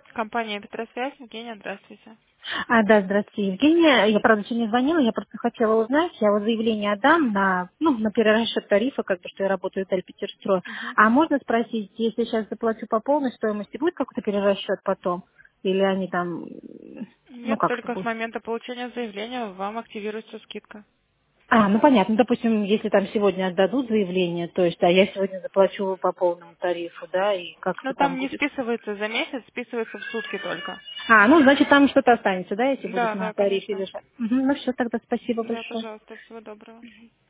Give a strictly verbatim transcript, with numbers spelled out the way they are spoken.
Компания Петросвязь, Евгения, здравствуйте. А, да, здравствуйте, Евгения. Я, правда, еще не звонила, я просто хотела узнать, я вот заявление отдам на, ну, на перерасчет тарифа, как бы, что я работаю в Эльпетерстрой. Мгм. А можно спросить, если сейчас заплачу по полной стоимости, будет какой-то перерасчет потом? Или они там, ну, Нет, как это только с будет? момента получения заявления вам активируется скидка. А, ну, понятно. Допустим, если там сегодня отдадут заявление, то есть, а я сегодня заплачу по полному тарифу, да, и как Но это там там не будет? списывается за месяц, списывается в сутки только. А, ну, значит, там что-то останется, да, если будут Да, на да, тарифе конечно. лежать? Мгм, ну, все, тогда спасибо Да, большое. пожалуйста, всего доброго.